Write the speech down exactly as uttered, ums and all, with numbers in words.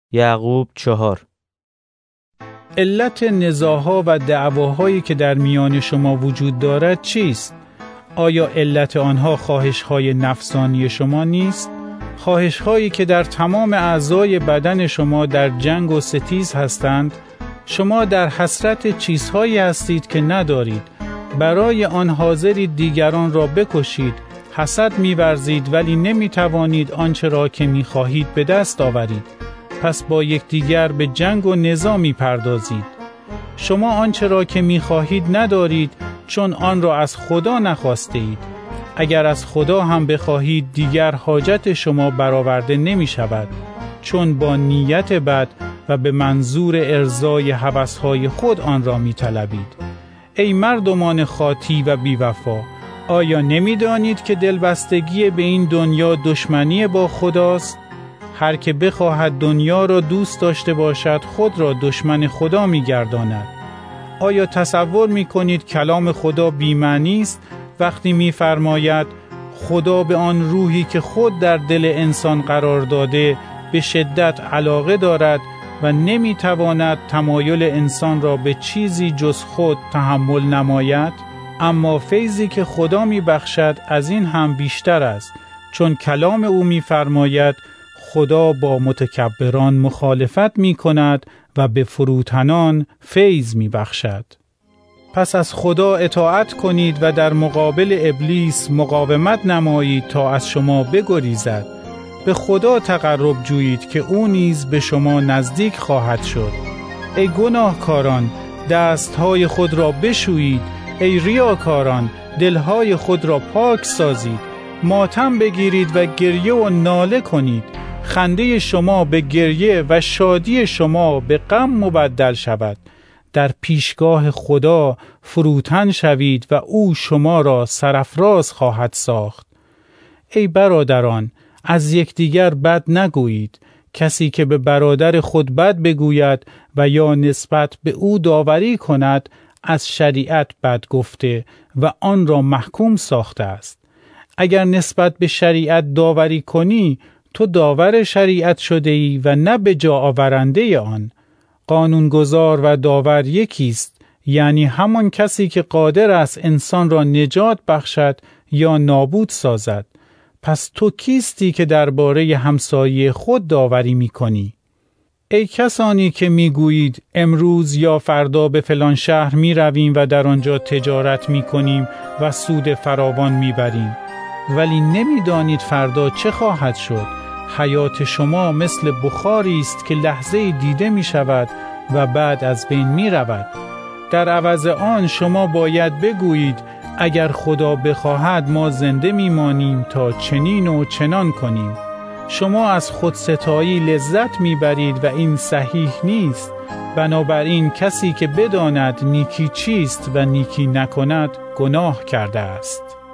یعقوب چهار. علت نزاع‌ها و دعواهایی که در میان شما وجود دارد چیست؟ آیا علت آنها خواهش‌های نفسانی شما نیست؟ خواهش‌هایی که در تمام اعضای بدن شما در جنگ و ستیز هستند؟ شما در حسرت چیزهایی هستید که ندارید. برای آن حاضرید دیگران را بکشید. حسد می‌ورزید ولی نمی‌توانید آنچه را که می‌خواهید به دست آورید. پس با یکدیگر به جنگ و نزاع می‌پردازید. شما آنچه را که می‌خواهید ندارید چون آن را از خدا نخواسته اید. اگر از خدا هم بخواهید دیگر حاجت شما برآورده نمی‌شود، چون با نیت بد و به منظور ارضای هوس‌های خود آن را می‌طلبید. ای مردمان خاطی و بی‌وفا، آیا نمی‌دانید که دلبستگی به این دنیا دشمنی با خداست؟ هر که بخواهد دنیا را دوست داشته باشد خود را دشمن خدا می‌گرداند. آیا تصور می‌کنید کلام خدا بی‌معنی است وقتی می‌فرماید خدا به آن روحی که خود در دل انسان قرار داده به شدت علاقه دارد و نمی‌تواند تمایل انسان را به چیزی جز خود تحمل نماید؟ اما فیضی که خدا می‌بخشد از این هم بیشتر است، چون کلام او می‌فرماید خدا با متکبران مخالفت می‌کند و به فروتنان فیض می‌بخشد. پس از خدا اطاعت کنید و در مقابل ابلیس مقاومت نمایید تا از شما بگریزد. به خدا تقرب جویید که او نیز به شما نزدیک خواهد شد. ای گناهکاران، دستهای خود را بشویید. ای ریاکاران، دلهای خود را پاک سازید. ماتم بگیرید و گریه و ناله کنید. خنده شما به گریه و شادی شما به غم مبدل شود. در پیشگاه خدا فروتن شوید و او شما را سرافراز خواهد ساخت. ای برادران، از یکدیگر بد نگویید. کسی که به برادر خود بد بگوید و یا نسبت به او داوری کند از شریعت بد گفته و آن را محکوم ساخته است. اگر نسبت به شریعت داوری کنی تو داور شریعت شده ای و نه به جا آورنده آن. قانونگذار و داور یکیست، یعنی همان کسی که قادر است انسان را نجات بخشد یا نابود سازد. پس تو کیستی که درباره همسایه خود داوری می‌کنی؟ ای کسانی که می‌گویید امروز یا فردا به فلان شهر می‌رویم و در آنجا تجارت می‌کنیم و سود فراوان می‌بریم، ولی نمی‌دانید فردا چه خواهد شد. حیات شما مثل بخاری است که لحظه‌ای دیده می‌شود و بعد از بین می‌رود. در عوض آن شما باید بگویید اگر خدا بخواهد ما زنده می‌مانیم تا چنین و چنان کنیم. شما از خودستایی لذت می‌برید و این صحیح نیست. بنابراین کسی که بداند نیکی چیست و نیکی نکند گناه کرده است.